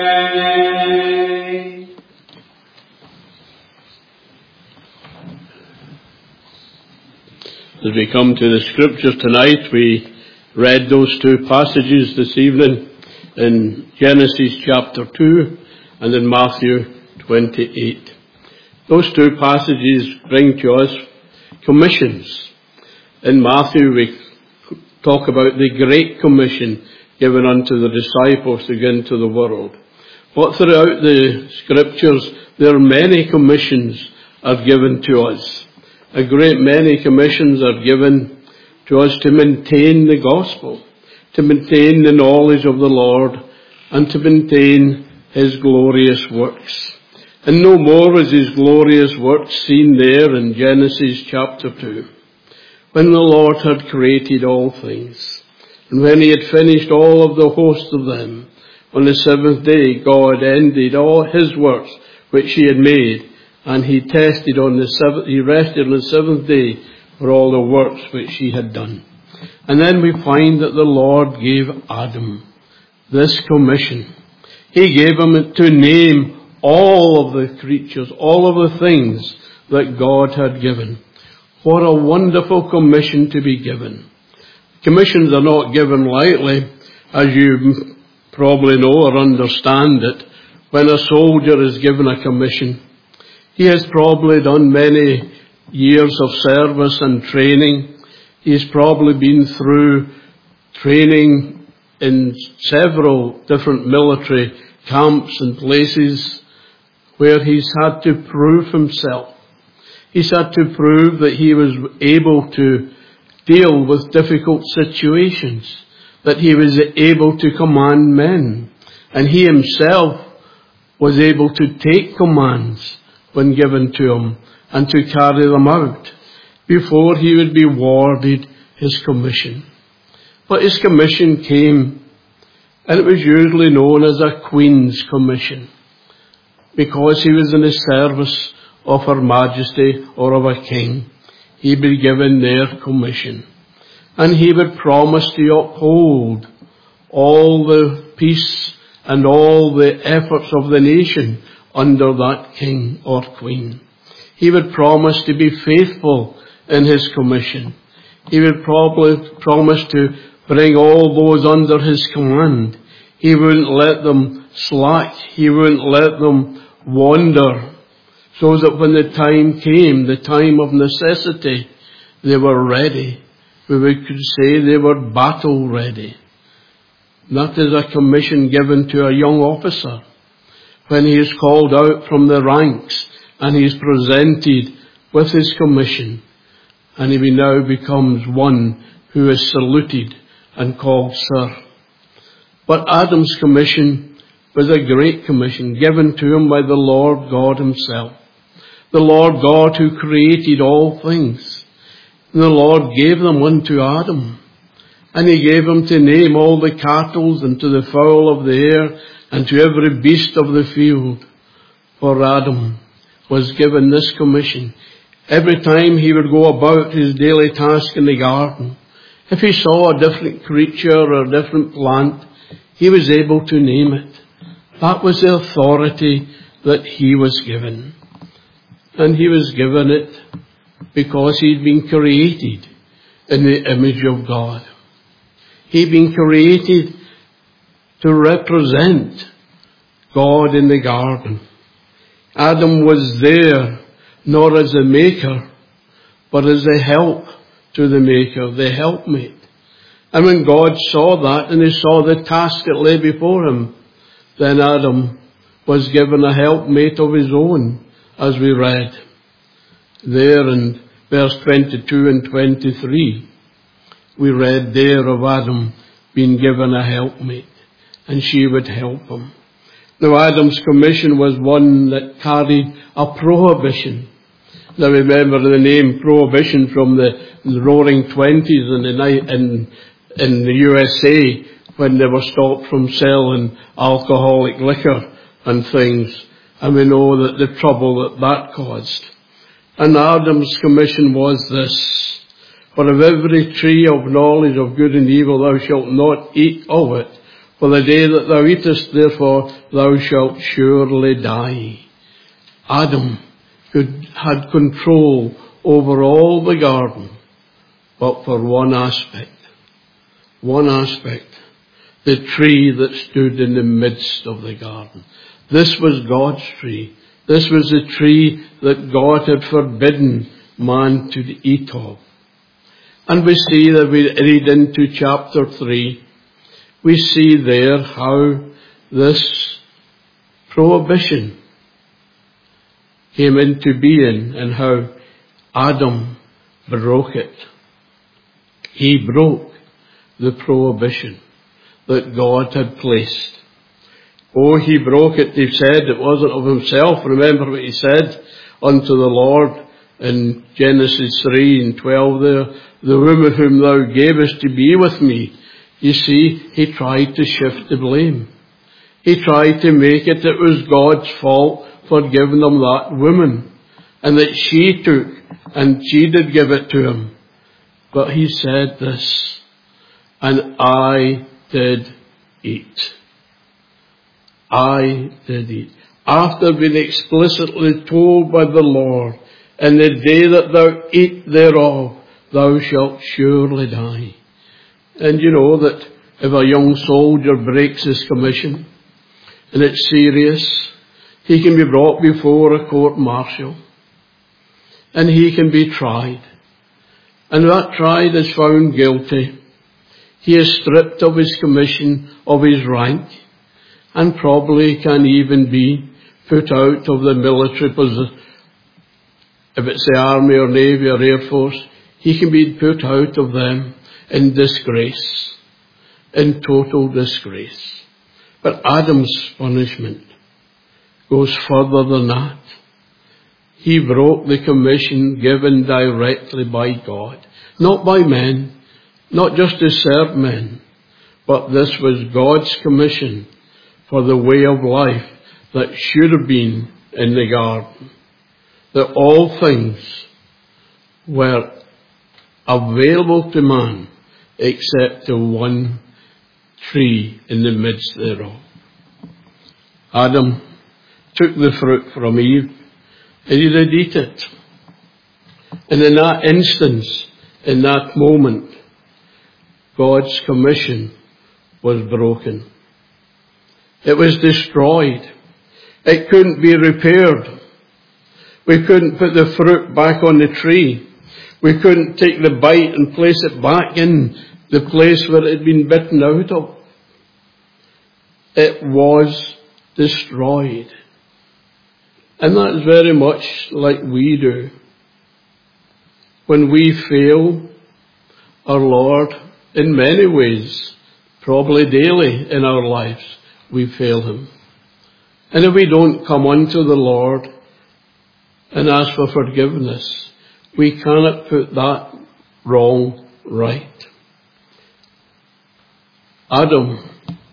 As we come to the scriptures tonight, we read those two passages this evening in Genesis chapter 2 and in Matthew 28. Those two passages bring to us commissions. In Matthew we talk about the Great Commission given unto the disciples to go into the world. But throughout the scriptures there are many commissions are given to us. A great many commissions are given to us to maintain the gospel, to maintain the knowledge of the Lord, and to maintain His glorious works. And no more is His glorious works seen there in Genesis chapter 2, when the Lord had created all things, and when He had finished all of the host of them, on the seventh day God ended all His works which He had made, and He rested on the seventh day for all the works which He had done. And then we find that the Lord gave Adam this commission. He gave him to name all of the creatures, all of the things that God had given. What a wonderful commission to be given. Commissions are not given lightly, as you probably know or understand it. When a soldier is given a commission, he has probably done many years of service and training. He's probably been through training in several different military camps and places where he's had to prove himself. He's had to prove that he was able to deal with difficult situations, that he was able to command men, and he himself was able to take commands when given to him and to carry them out before he would be awarded his commission. But his commission came, and it was usually known as a Queen's commission, because he was in the service of Her Majesty or of a king. He'd be given their commission, and he would promise to uphold all the peace and all the efforts of the nation under that king or queen. He would promise to be faithful in his commission. He would probably promise to bring all those under his command. He wouldn't let them slack. He wouldn't let them wander, so that when the time came, the time of necessity, they were ready. We could say they were battle ready. That is a commission given to a young officer when he is called out from the ranks and he is presented with his commission, and he now becomes one who is saluted and called sir. But Adam's commission was a great commission given to him by the Lord God Himself, the Lord God who created all things. And the Lord gave them unto Adam, and He gave him to name all the cattle and to the fowl of the air and to every beast of the field. For Adam was given this commission. Every time he would go about his daily task in the garden, if he saw a different creature or a different plant, he was able to name it. That was the authority that he was given. And he was given it because he'd been created in the image of God. He'd been created to represent God in the garden. Adam was there not as a maker, but as a help to the maker, the helpmate. And when God saw that and He saw the task that lay before him, then Adam was given a helpmate of his own, as we read there in verse 22 and 23. We read there of Adam being given a helpmate, and she would help him. Now Adam's commission was one that carried a prohibition. Now remember the name prohibition from the Roaring Twenties in the USA, when they were stopped from selling alcoholic liquor and things. And we know that the trouble that caused. And Adam's commission was this: for of every tree of knowledge of good and evil thou shalt not eat of it, For the day that thou eatest, therefore, thou shalt surely die. Adam had control over all the garden, but for one aspect, the tree that stood in the midst of the garden. This was God's tree. This was the tree that God had forbidden man to eat of. And we see that we read into chapter 3, we see there how this prohibition came into being and how Adam broke it. He broke the prohibition that God had placed. Oh, he broke it, he said, it wasn't of himself. Remember what he said unto the Lord in Genesis 3 and 12 there, the woman whom thou gavest to be with me. You see, he tried to shift the blame. He tried to make it was God's fault for giving him that woman, and that she took, and she did give it to him. But he said this, and I did eat. I did eat. After being explicitly told by the Lord, in the day that thou eat thereof, thou shalt surely die. And you know that if a young soldier breaks his commission, and it's serious, he can be brought before a court-martial, and he can be tried. And that tried is found guilty. He is stripped of his commission, of his rank, and probably can even be put out of the military position. If it's the Army or Navy or Air Force, he can be put out of them in disgrace, in total disgrace. But Adam's punishment goes further than that. He broke the commission given directly by God, not by men, not just to serve men, but this was God's commission for the way of life that should have been in the garden. That all things were available to man except the one tree in the midst thereof. Adam took the fruit from Eve, and he did eat it. And in that instance, in that moment, God's commission was broken. It was destroyed. It couldn't be repaired. We couldn't put the fruit back on the tree. We couldn't take the bite and place it back in the place where it had been bitten out of. It was destroyed. And that is very much like we do. When we fail our Lord in many ways, probably daily in our lives, we fail him. And if we don't come unto the Lord and ask for forgiveness, we cannot put that wrong right. Adam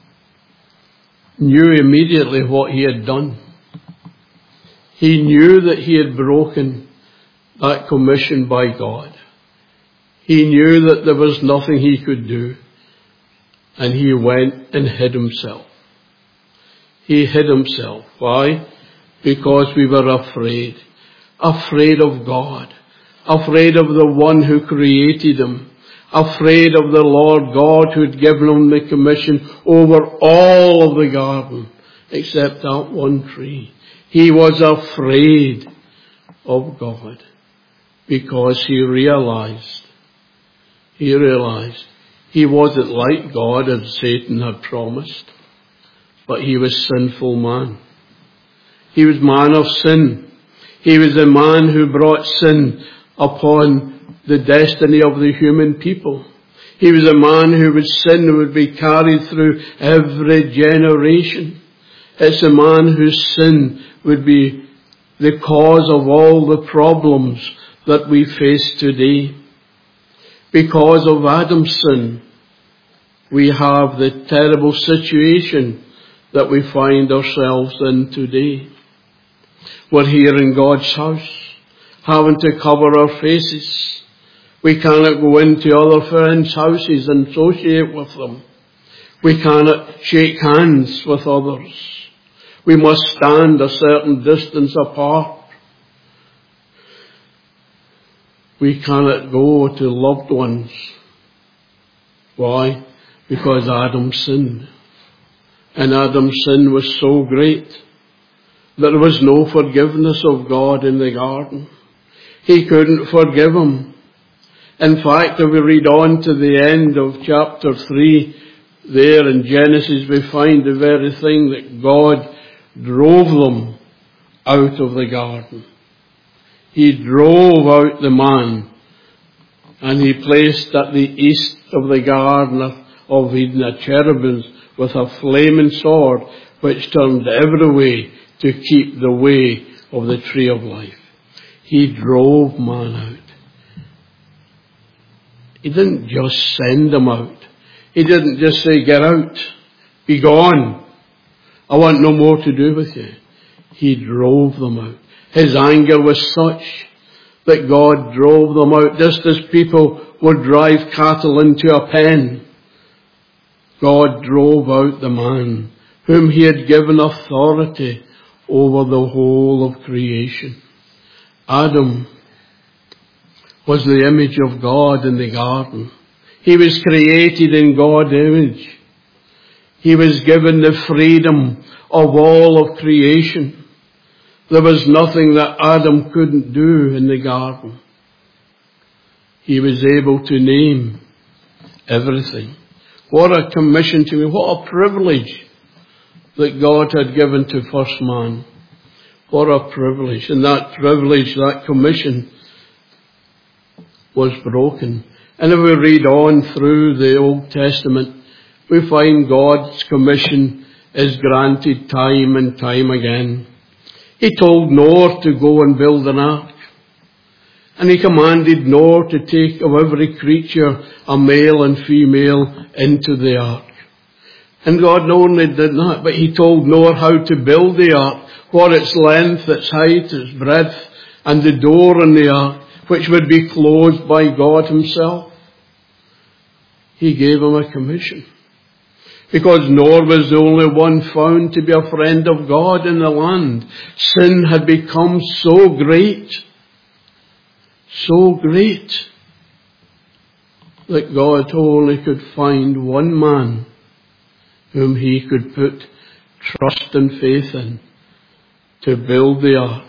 knew immediately what he had done. He knew that he had broken that commission by God. He knew that there was nothing he could do. And he went and hid himself. He hid himself. Why? Because we were afraid. Afraid of God. Afraid of the one who created him. Afraid of the Lord God who had given him the commission over all of the garden, except that one tree. He was afraid of God because he realized he wasn't like God as Satan had promised, but he was sinful man. He was man of sin. He was a man who brought sin upon the destiny of the human people. He was a man whose sin would be carried through every generation. It's a man whose sin would be the cause of all the problems that we face today. Because of Adam's sin, we have the terrible situation that we find ourselves in today. We're here in God's house, having to cover our faces. We cannot go into other friends' houses and associate with them. We cannot shake hands with others. We must stand a certain distance apart. We cannot go to loved ones. Why? Because Adam sinned. And Adam's sin was so great that there was no forgiveness of God in the garden. He couldn't forgive him. In fact, if we read on to the end of chapter 3, there in Genesis, we find the very thing that God drove them out of the garden. He drove out the man, and he placed at the east of the garden of Eden a cherubim with a flaming sword, which turned every way to keep the way of the tree of life. He drove man out. He didn't just send them out. He didn't just say, get out, be gone. I want no more to do with you. He drove them out. His anger was such that God drove them out, just as people would drive cattle into a pen. God drove out the man whom he had given authority over the whole of creation. Adam was the image of God in the garden. He was created in God's image. He was given the freedom of all of creation. There was nothing that Adam couldn't do in the garden. He was able to name everything. What a commission to me. What a privilege that God had given to first man. What a privilege. And that privilege, that commission, was broken. And if we read on through the Old Testament, we find God's commission is granted time and time again. He told Noah to go and build an ark. And he commanded Noah to take of every creature a male and female into the ark. And God not only did that, but he told Noah how to build the ark, what its length, its height, its breadth, and the door in the ark, which would be closed by God himself. He gave him a commission. Because Noah was the only one found to be a friend of God in the land. Sin had become so great, that God only could find one man whom he could put trust and faith in to build the ark.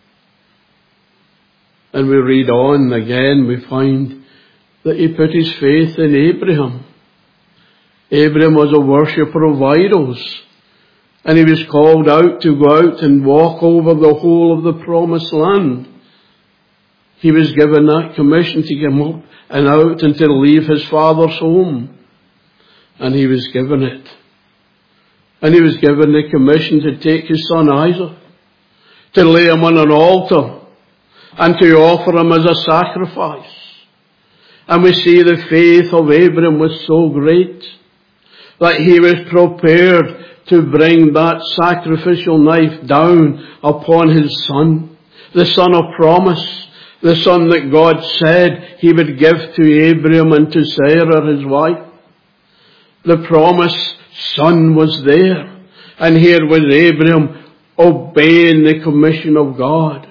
And we read on again, we find that he put his faith in Abraham. Abraham was a worshipper of idols, and he was called out to go out and walk over the whole of the promised land. He was given that commission to go up and out and to leave his father's home. And he was given it. And he was given the commission to take his son Isaac, to lay him on an altar, and to offer him as a sacrifice. And we see the faith of Abraham was so great that he was prepared to bring that sacrificial knife down upon his son, the son of promise, the son that God said he would give to Abraham and to Sarah his wife. The promised son was there, and here was Abraham obeying the commission of God.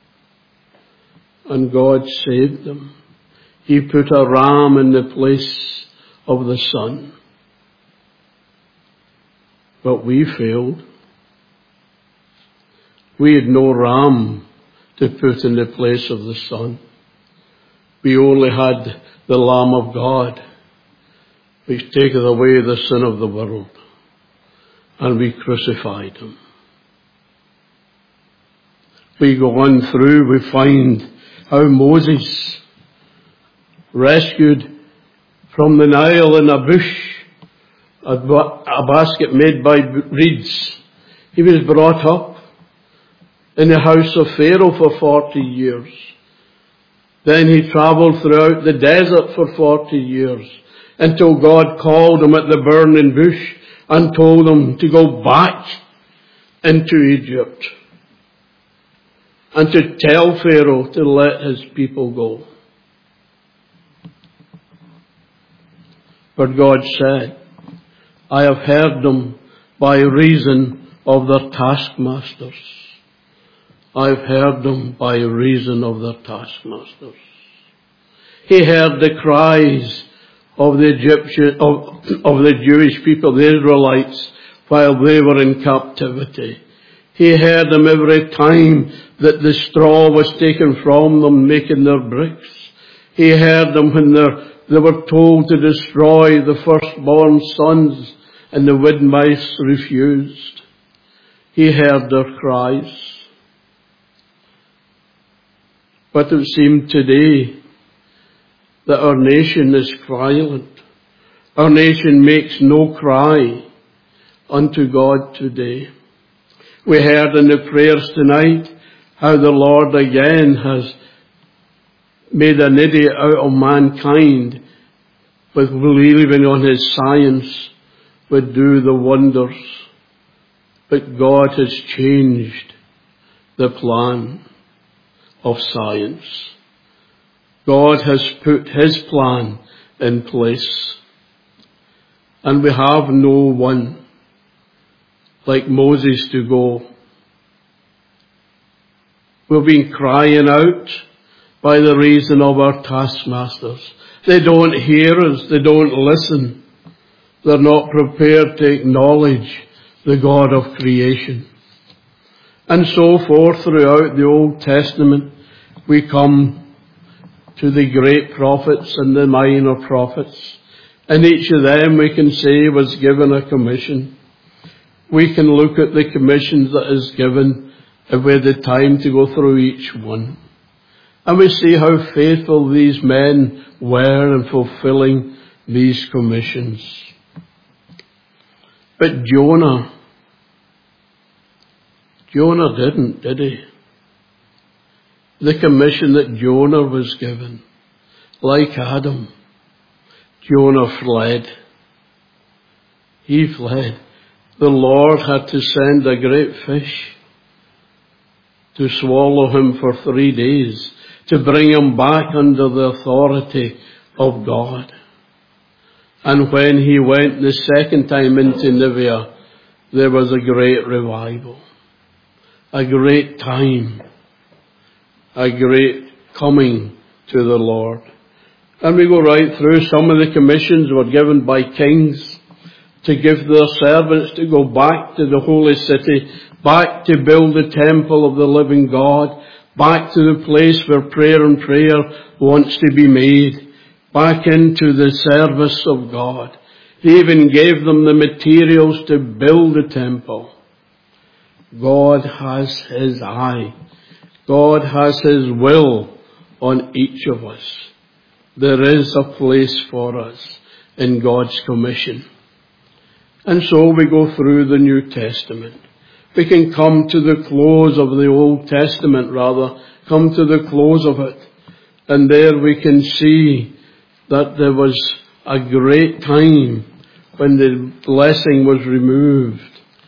And God saved them. He put a ram in the place of the son. But we failed. We had no ram to put in the place of the son. We only had the Lamb of God, which taketh away the sin of the world. And we crucified him. We go on through, we find how Moses, rescued from the Nile in a bush, a basket made by reeds. He was brought up in the house of Pharaoh for 40 years. Then he travelled throughout the desert for 40 years until God called him at the burning bush and told him to go back into Egypt and to tell Pharaoh to let his people go. But God said, I have heard them by reason of their taskmasters. I have heard them by reason of their taskmasters. He heard the cries of the of the Jewish people, the Israelites, while they were in captivity. He heard them every time that the straw was taken from them, making their bricks. He heard them when they were told to destroy the firstborn sons, and the wood-mice refused. He heard their cries. But it seemed today that our nation is silent. Our nation makes no cry unto God today. We heard in the prayers tonight how the Lord again has made an idiot out of mankind with believing on his science would do the wonders. But God has changed the plan of science. God has put his plan in place. And we have no one like Moses to go. We've been crying out by the reason of our taskmasters. They don't hear us. They don't listen. They're not prepared to acknowledge the God of creation. And so forth throughout the Old Testament, we come to the great prophets and the minor prophets. And each of them, we can say, was given a commission. We can look at the commissions that is given if we had the time to go through each one. And we see how faithful these men were in fulfilling these commissions. But Jonah didn't, did he? The commission that Jonah was given, like Adam, Jonah fled. He fled. The Lord had to send a great fish to swallow him for 3 days, to bring him back under the authority of God. And when he went the second time into Nineveh, there was a great revival, a great time, a great coming to the Lord. And we go right through. Some of the commissions were given by kings to give their servants to go back to the holy city, back to build the temple of the living God, back to the place where prayer wants to be made, back into the service of God. He even gave them the materials to build the temple. God has his eye. God has his will on each of us. There is a place for us in God's commission. And so we go through the New Testament. We can come to the close of the Old Testament, come to the close of it. And there we can see that there was a great time when the blessing was removed.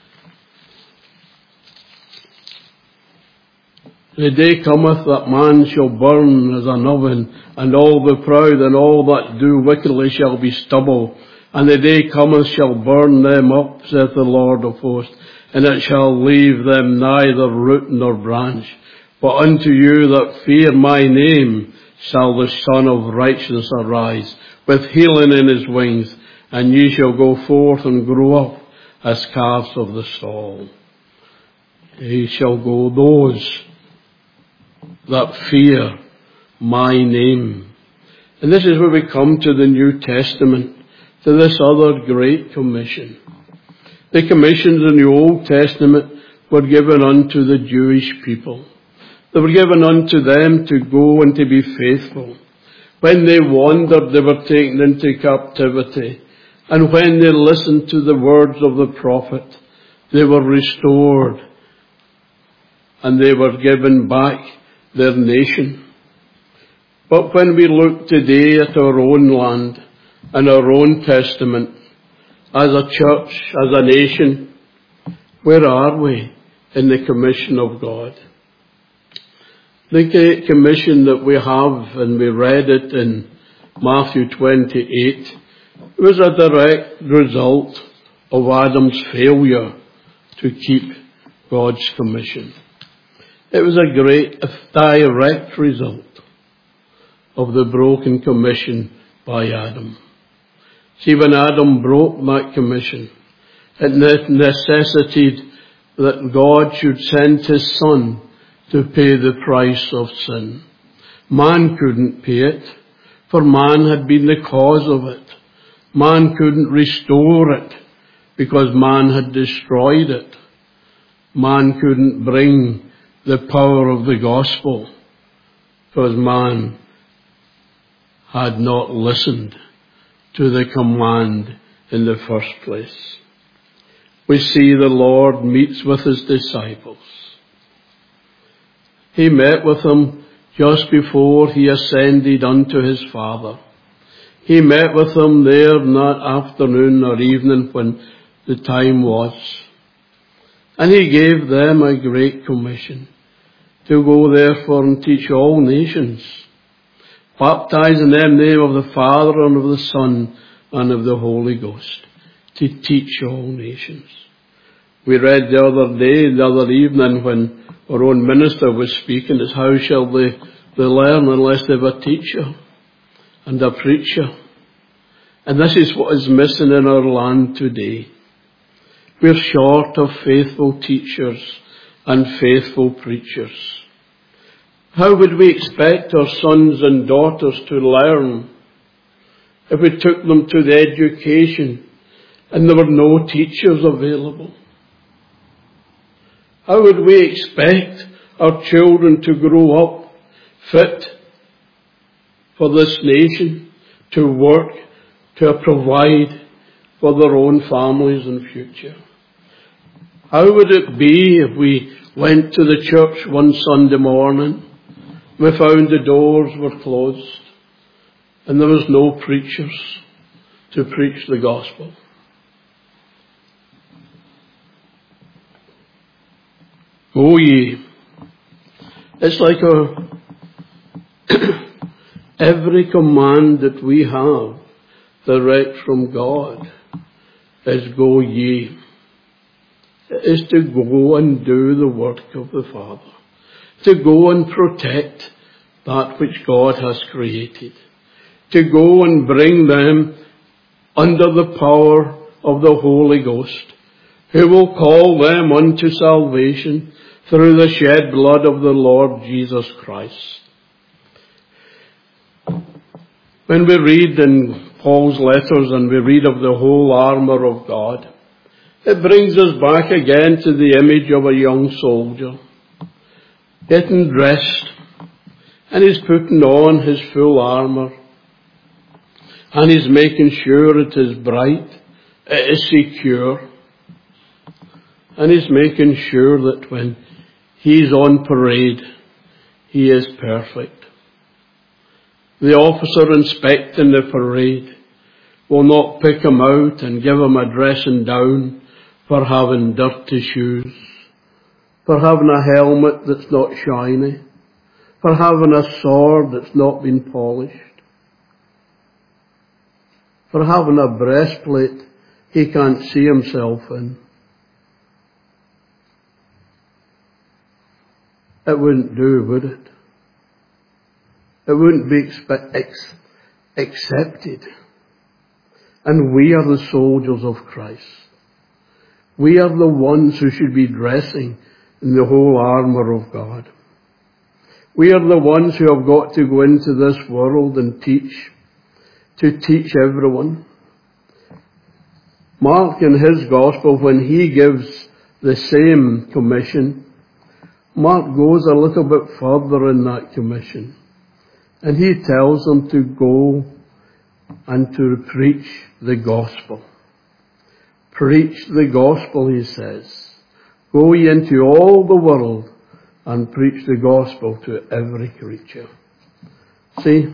The day cometh that man shall burn as an oven, and all the proud and all that do wickedly shall be stubble. And the day cometh shall burn them up, saith the Lord of hosts, and it shall leave them neither root nor branch. But unto you that fear my name shall the Son of Righteousness arise, with healing in his wings, and ye shall go forth and grow up as calves of the stall. Ye shall go, those that fear my name. And this is where we come to the New Testament, to this other great commission. The commissions in the Old Testament were given unto the Jewish people. They were given unto them to go and to be faithful. When they wandered, they were taken into captivity. And when they listened to the words of the prophet, they were restored. And they were given back their nation. But when we look today at our own land and our own testament, as a church, as a nation, where are we in the commission of God? The great commission that we have, and we read it in Matthew 28, was a direct result of Adam's failure to keep God's commission. It was a great direct result of the broken commission by Adam. See, when Adam broke that commission, it necessitated that God should send his Son to pay the price of sin. Man couldn't pay it, for man had been the cause of it. Man couldn't restore it, because man had destroyed it. Man couldn't bring the power of the gospel, because man had not listened to the command in the first place. We see the Lord meets with his disciples. He met with them just before he ascended unto his Father. He met with them there in that afternoon or evening when the time was. And he gave them a great commission to go therefore and teach all nations, baptizing them in the name of the Father and of the Son and of the Holy Ghost, to teach all nations. We read the other evening when our own minister was speaking, is how shall they learn unless they have a teacher and a preacher? And this is what is missing in our land today. We're short of faithful teachers and faithful preachers. How would we expect our sons and daughters to learn if we took them to the education and there were no teachers available? How would we expect our children to grow up fit for this nation, to work, to provide for their own families and future? How would it be if we went to the church one Sunday morning, we found the doors were closed and there was no preachers to preach the gospel? Go ye. It's like every command that we have direct from God is go ye. It is to go and do the work of the Father, to go and protect that which God has created, to go and bring them under the power of the Holy Ghost, who will call them unto salvation through the shed blood of the Lord Jesus Christ. When we read in Paul's letters and we read of the whole armour of God, it brings us back again to the image of a young soldier, getting dressed, and he's putting on his full armour, and he's making sure it is bright, it is secure, and he's making sure that when he's on parade, he is perfect. The officer inspecting the parade will not pick him out and give him a dressing down for having dirty shoes, for having a helmet that's not shiny, for having a sword that's not been polished, for having a breastplate he can't see himself in. It wouldn't do, would it? It wouldn't be accepted. And we are the soldiers of Christ. We are the ones who should be dressing in the whole armour of God. We are the ones who have got to go into this world and teach, to teach everyone. Mark in his gospel, when he gives the same commission, Mark goes a little bit further in that commission. And he tells them to go and to preach the gospel. Preach the gospel, he says. Go ye into all the world and preach the gospel to every creature. See,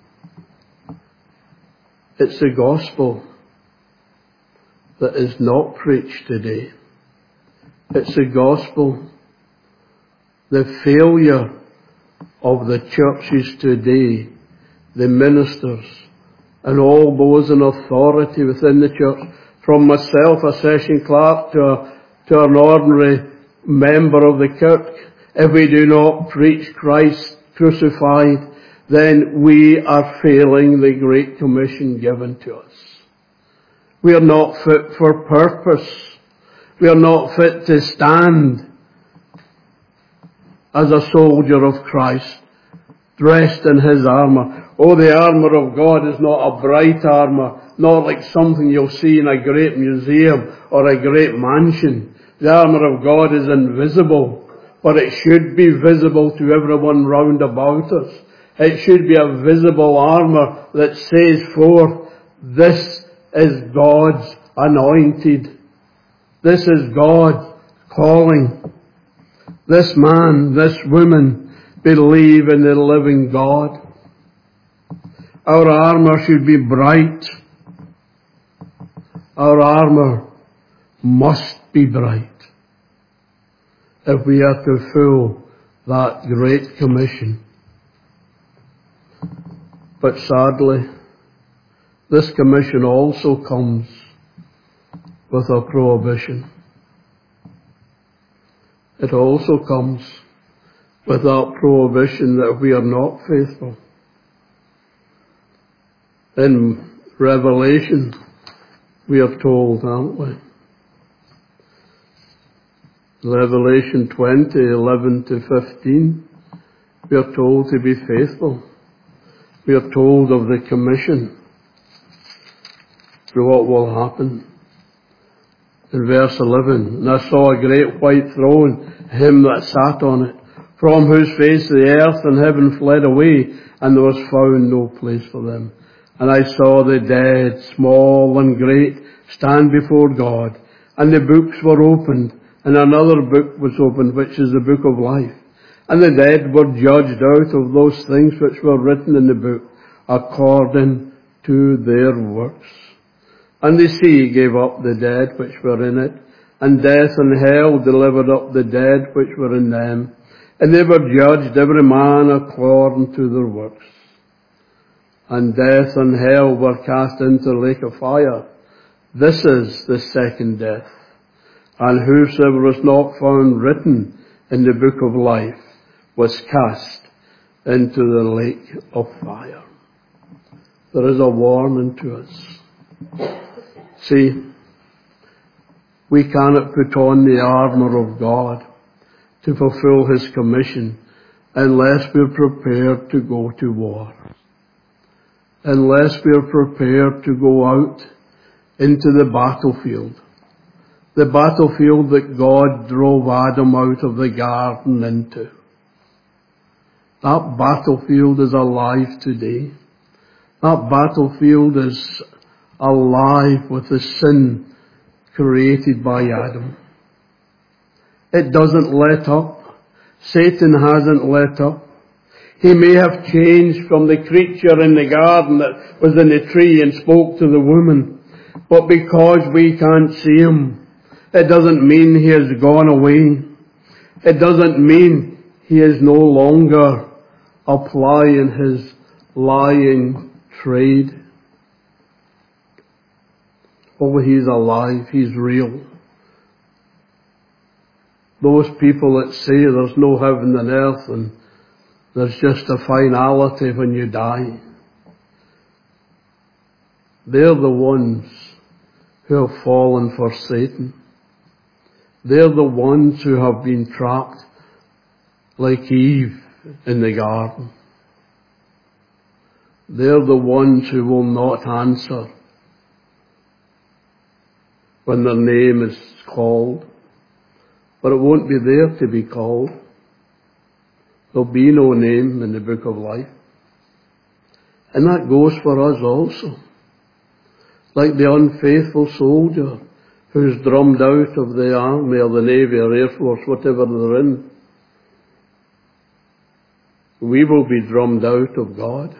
it's the gospel that is not preached today. It's the gospel, the failure of the churches today, the ministers, and all those in authority within the church, from myself, a session clerk, to an ordinary member of the kirk, if we do not preach Christ crucified, then we are failing the Great Commission given to us. We are not fit for purpose. We are not fit to stand as a soldier of Christ, dressed in His armour. Oh, the armour of God is not a bright armour, not like something you'll see in a great museum or a great mansion. The armour of God is invisible, but it should be visible to everyone round about us. It should be a visible armour that says forth, this is God's anointed. This is God's calling. This man, this woman, believe in the living God. Our armour should be bright. Our armour must be bright if we are to fulfill that Great Commission. But sadly, this commission also comes with a prohibition. It also comes with that prohibition that we are not faithful. In Revelation, we are told, aren't we? Revelation 20, 11 to 15, we are told to be faithful. We are told of the commission, to what will happen. In verse 11, and I saw a great white throne, him that sat on it, from whose face the earth and heaven fled away, and there was found no place for them. And I saw the dead, small and great, stand before God, and the books were opened, and another book was opened, which is the book of life. And the dead were judged out of those things which were written in the book, according to their works. And the sea gave up the dead which were in it, and death and hell delivered up the dead which were in them. And they were judged every man according to their works. And death and hell were cast into the lake of fire. This is the second death. And whosoever was not found written in the book of life was cast into the lake of fire. There is a warning to us. See, we cannot put on the armour of God to fulfill His commission unless we're prepared to go to war. Unless we're prepared to go out into the battlefield. The battlefield that God drove Adam out of the garden into. That battlefield is alive today. That battlefield is alive with the sin created by Adam. It doesn't let up. Satan hasn't let up. He may have changed from the creature in the garden that was in the tree and spoke to the woman. But because we can't see him, it doesn't mean he has gone away. It doesn't mean he is no longer applying his lying trade. Oh, he's alive. He's real. Those people that say there's no heaven and earth and there's just a finality when you die, they're the ones who have fallen for Satan. They're the ones who have been trapped like Eve in the garden. They're the ones who will not answer when their name is called. But it won't be there to be called. There'll be no name in the book of life. And that goes for us also. Like the unfaithful soldier who's drummed out of the army or the navy or air force, whatever they're in. We will be drummed out of God.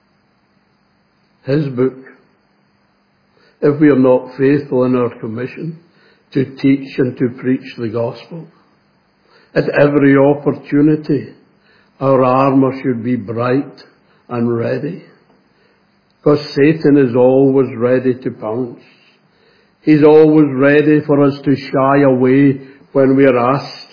His book. If we are not faithful in our commission to teach and to preach the gospel. At every opportunity, our armour should be bright and ready. Because Satan is always ready to pounce. He's always ready for us to shy away when we're asked.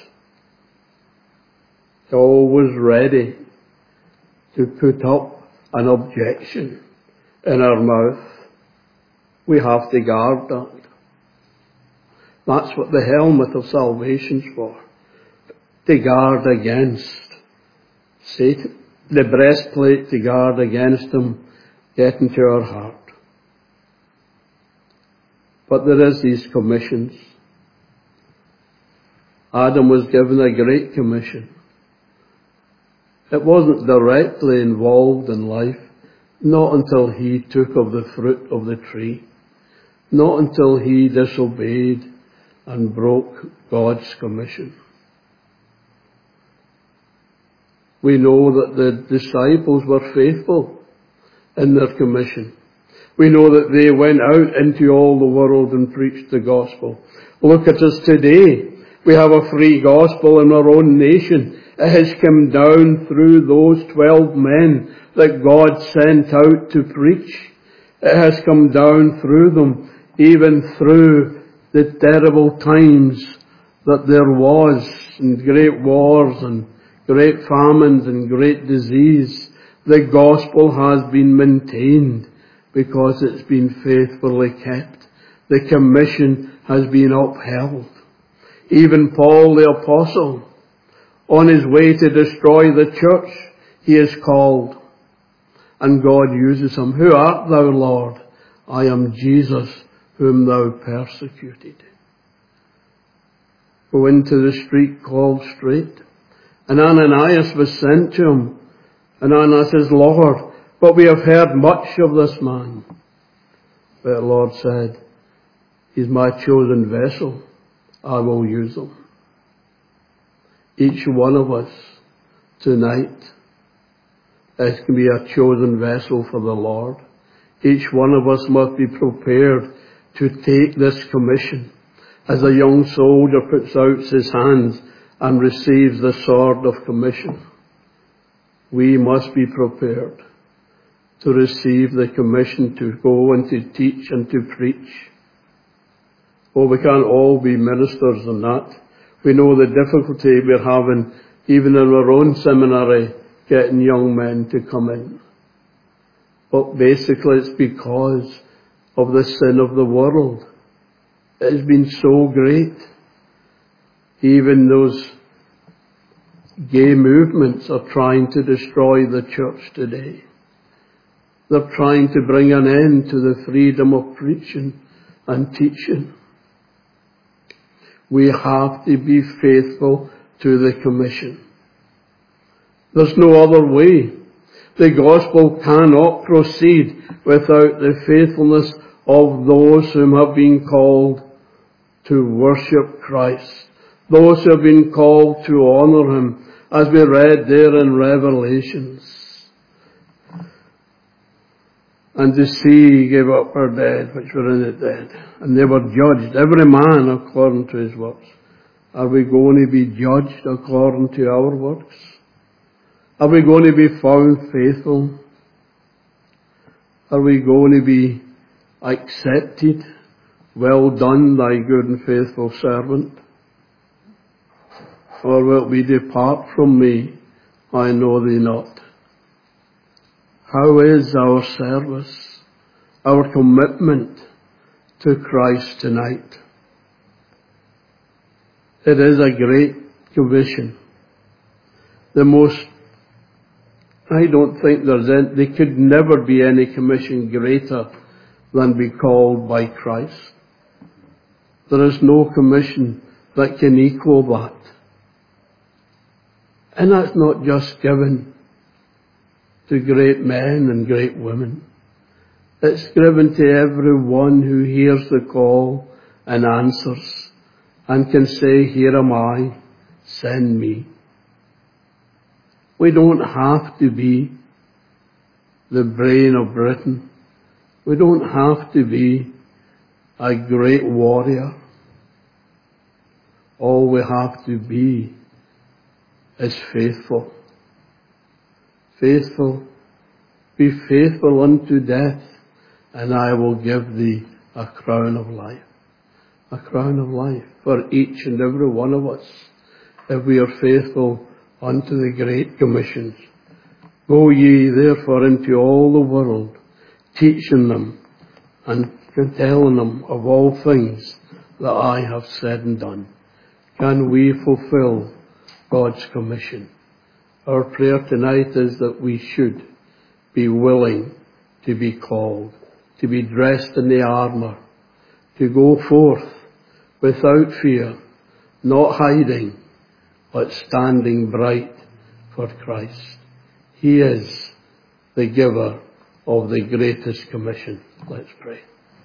He's always ready to put up an objection in our mouth. We have to guard that. That's what the helmet of salvation's for. To guard against Satan. The breastplate to guard against him getting to our heart. But there is these commissions. Adam was given a great commission. It wasn't directly involved in life, not until he took of the fruit of the tree, not until he disobeyed and broke God's commission. We know that the disciples were faithful in their commission. We know that they went out into all the world and preached the gospel. Look at us today. We have a free gospel in our own nation. It has come down through those 12 men that God sent out to preach. It has come down through them, even through the terrible times that there was, and great wars and great famines and great disease. The gospel has been maintained because it's been faithfully kept. The commission has been upheld. Even Paul the apostle, on his way to destroy the church, he is called. And God uses him. Who art thou, Lord? I am Jesus, whom thou persecuted. Go into the street called Straight. And Ananias was sent to him. And Ananias says, Lord, but we have heard much of this man. But the Lord said, he's my chosen vessel. I will use him. Each one of us tonight can be a chosen vessel for the Lord. Each one of us must be prepared to take this commission. As a young soldier puts out his hands and receives the sword of commission, we must be prepared to receive the commission to go and to teach and to preach. Oh, we can't all be ministers in that. We know the difficulty we're having, even in our own seminary, getting young men to come in. But basically it's because of the sin of the world. It has been so great. Even those gay movements are trying to destroy the church today. They're trying to bring an end to the freedom of preaching and teaching. We have to be faithful to the commission. There's no other way. The gospel cannot proceed without the faithfulness of those whom have been called to worship Christ. Those who have been called to honour him, as we read there in Revelations. And the sea gave up her dead, which were in it dead. And they were judged, every man according to his works. Are we going to be judged according to our works? Are we going to be found faithful? Are we going to be accepted? Well done, thy good and faithful servant. Or wilt we depart from me? I know thee not. How is our service, our commitment to Christ tonight? It is a great commission. I don't think there could never be any commission greater than be called by Christ. There is no commission that can equal that. And that's not just given to great men and great women. It's given to everyone who hears the call and answers and can say, here am I, send me. We don't have to be the brain of Britain. We don't have to be a great warrior. All we have to be is faithful. Faithful. Be faithful unto death, and I will give thee a crown of life. a crown of life for each and every one of us if we are faithful unto the great commissions. Go ye therefore into all the world, teaching them and telling them of all things that I have said and done. Can we fulfill God's commission? Our prayer tonight is that we should be willing to be called, to be dressed in the armour, to go forth without fear, not hiding, but standing bright for Christ. He is the giver of the greatest commission. Let's pray.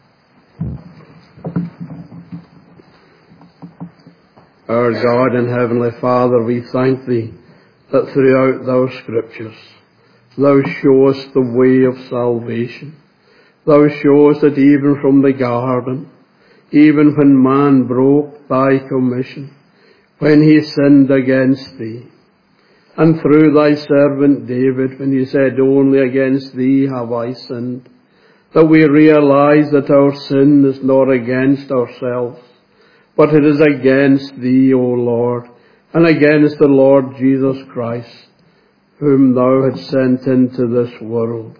Our God and Heavenly Father, we thank Thee that throughout Thou Scriptures Thou showest the way of salvation. Thou showest that even from the garden, even when man broke Thy commission, when he sinned against Thee, and through Thy servant David, when he said, only against Thee have I sinned, that we realize that our sin is not against ourselves, but it is against Thee, O Lord, and against the Lord Jesus Christ, whom Thou hast sent into this world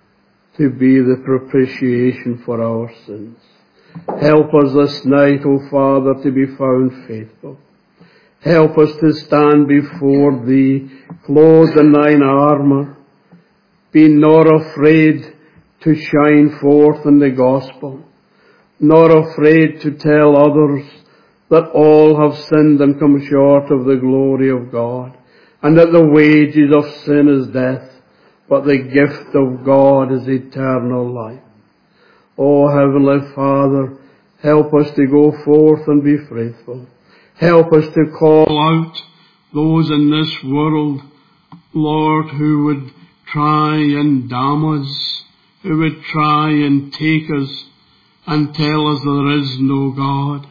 to be the propitiation for our sins. Help us this night, O Father, to be found faithful. Help us to stand before Thee, clothed in Thine armour. Be not afraid to shine forth in the gospel, not afraid to tell others that all have sinned and come short of the glory of God, and that the wages of sin is death, but the gift of God is eternal life. O Heavenly Father, help us to go forth and be faithful. Help us to call out those in this world, Lord, who would try and damn us, who would try and take us and tell us there is no God.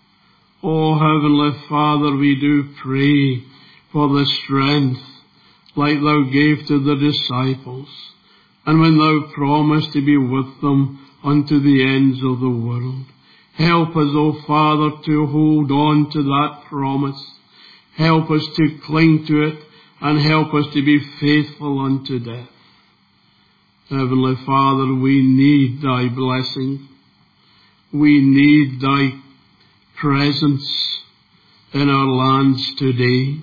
O Heavenly Father, we do pray for the strength like Thou gave to the disciples, and when Thou promised to be with them unto the ends of the world. Help us, O Father, to hold on to that promise. Help us to cling to it, and help us to be faithful unto death. Heavenly Father, we need Thy blessing. We need Thy presence in our lands today.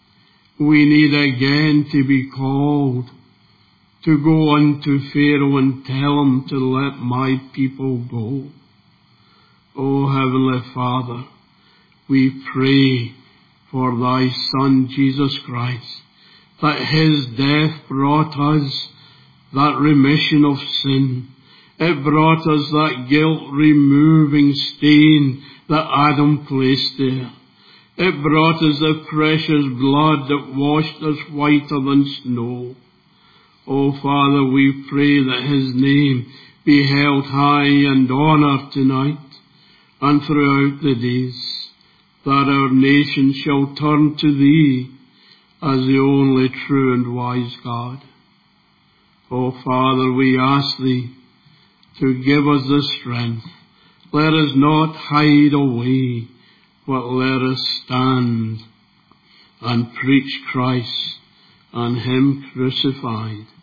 We need again to be called to go unto Pharaoh and tell him to let my people go. O Heavenly Father, we pray for Thy Son, Jesus Christ, that His death brought us that remission of sin. It brought us that guilt-removing stain that Adam placed there. It brought us the precious blood that washed us whiter than snow. O Father, we pray that His name be held high and honoured tonight and throughout the days, that our nation shall turn to Thee as the only true and wise God. O Father, we ask Thee to give us the strength. Let us not hide away, but let us stand and preach Christ and Him crucified.